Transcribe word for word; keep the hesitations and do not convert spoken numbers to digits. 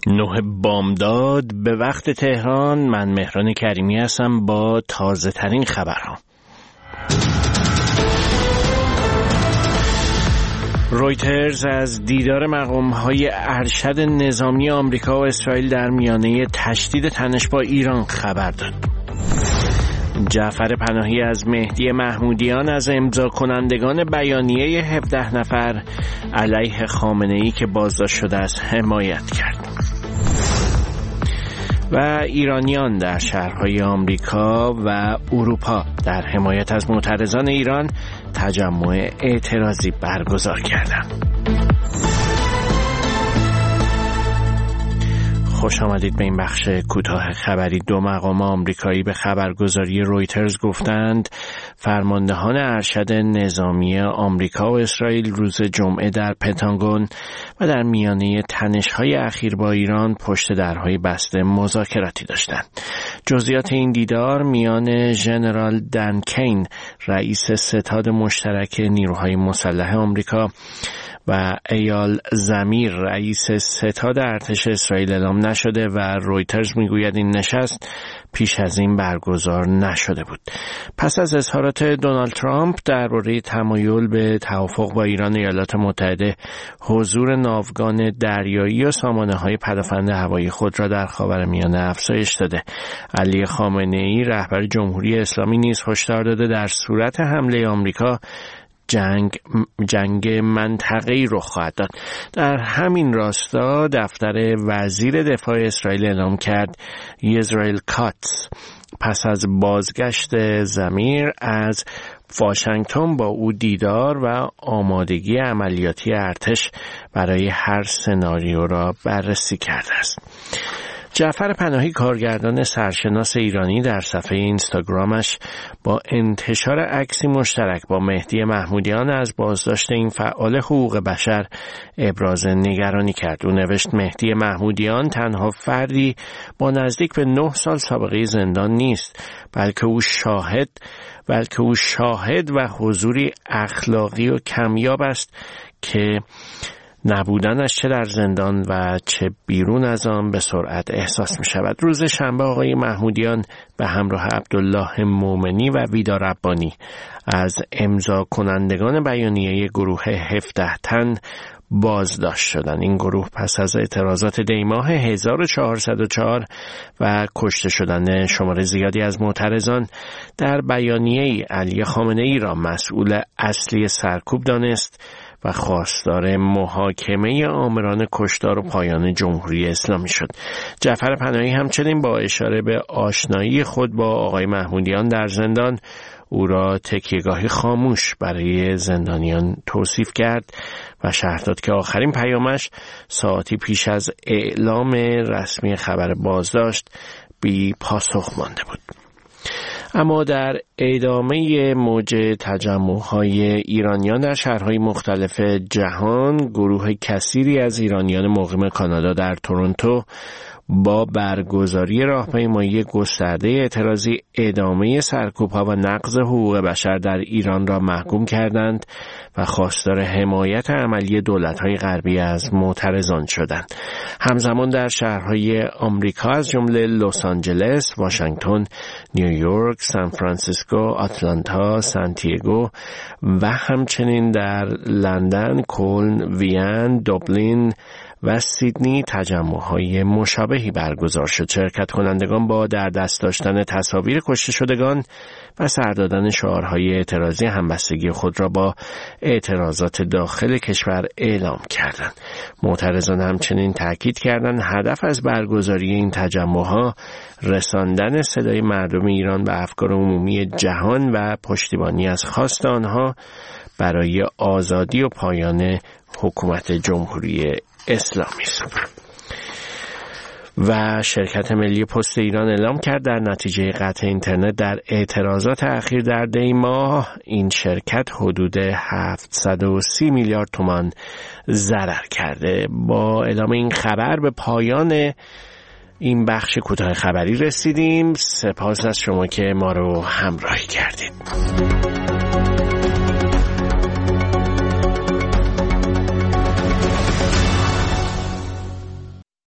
نه بامداد به وقت تهران. من مهران کریمی هستم با تازه ترین خبرها. رویترز از دیدار مقام‌های ارشد نظامی آمریکا و اسرائیل در میانه تشدید تنش با ایران خبر داد. جعفر پناهی از مهدی محمودیان از امضا کنندگان بیانیه هفده نفر علیه خامنه‌ای که بازداشت شده است حمایت کرد. و ایرانیان در شهرهای آمریکا و اروپا در حمایت از معترضان ایران تجمع اعتراضی برگزار کردند. خوش آمدید به این بخش کوتاه خبری. دو مقام آمریکایی به خبرگزاری رویترز گفتند فرماندهان ارشد نظامی آمریکا و اسرائیل روز جمعه در پنتاگون و در میانه تنش‌های اخیر با ایران پشت درهای بسته مذاکراتی داشتند. جزئیات این دیدار میان ژنرال دن کین رئیس ستاد مشترک نیروهای مسلح آمریکا و ایال زمیر رئیس ستاد ارتش اسرائیل اعلام نشده و رویترز میگوید این نشست پیش از این برگزار نشده بود. پس از اظهارات دونالد ترامپ درباره تمایل به توافق با ایران، ایالات متحده حضور ناوگان دریایی و سامانه‌های پدافند هوایی خود را در خاورمیانه افزایش داده. علی خامنه‌ای رهبر جمهوری اسلامی نیز هشدار داده در صورت حمله آمریکا جنگ جنگ منطقه‌ای رخ خواهد داد. در همین راستا دفتر وزیر دفاع اسرائیل اعلام کرد اسرائیل کاتس پس از بازگشت زمیر از واشنگتن با او دیدار و آمادگی عملیاتی ارتش برای هر سناریو را بررسی کرده است. جعفر پناهی کارگردان سرشناس ایرانی در صفحه اینستاگرامش با انتشار عکسی مشترک با مهدی محمودیان از بازداشت این فعال حقوق بشر ابراز نگرانی کرد. او نوشت مهدی محمودیان تنها فردی با نزدیک به نه سال سابقه زندان نیست، بلکه او شاهد بلکه او شاهد و حضوری اخلاقی و کمیاب است که نبودنش چه در زندان و چه بیرون از آن به سرعت احساس می شود. روز شنبه آقای محمودیان به همراه عبدالله مومنی و ویدا ربانی از امضا کنندگان بیانیه گروه هفده تن بازداشت شدند. این گروه پس از اعتراضات دیماه هزار و چهارصد و چهار و کشته شدن شمار زیادی از معترضان در بیانیه علی خامنه‌ای را مسئول اصلی سرکوب دانست و خواستار محاکمه آمران کشتار و پایان جمهوری اسلامی شد. جعفر پناهی همچنین با اشاره به آشنایی خود با آقای محمودیان در زندان او را تکیهگاهی خاموش برای زندانیان توصیف کرد و شرح داد که آخرین پیامش ساعتی پیش از اعلام رسمی خبر بازداشت بی پاسخ مانده بود. اما در ادامه موج تجمع‌های ایرانیان در شهرهای مختلف جهان، گروه کثیری از ایرانیان مقیم کانادا در تورنتو با برگزاری راهپیمایی گسترده اعتراضی ادامه سرکوب‌ها و نقض حقوق بشر در ایران را محکوم کردند و خواستار حمایت عملی دولت‌های غربی از معترضان شدند. همزمان در شهرهای آمریکا از جمله لس آنجلس، واشنگتن، نیویورک، سان فرانسیسکو، آتلانتا، سانتیاگو و همچنین در لندن، کلن، وین، دوبلین و سیدنی تجمع‌های مشابهی برگزار شد. شرکت کنندگان با در دست داشتن تصاویر کشته شدگان و سر دادن شعارهای اعتراضی همبستگی خود را با اعتراضات داخل کشور اعلام کردند. معترضان همچنین تاکید کردند هدف از برگزاری این تجمع‌ها رساندن صدای مردم ایران به افکار عمومی جهان و پشتیبانی از خواست آنها برای آزادی و پایان حکومت جمهوری اسلامی است. و شرکت ملی پست ایران اعلام کرد در نتیجه قطع اینترنت در اعتراضات اخیر در دی ماه این شرکت حدود هفتصد و سی میلیارد تومان ضرر کرده. با اعلام این خبر به پایان این بخش کوتاه خبری رسیدیم. سپاس از شما که ما رو همراهی کردید.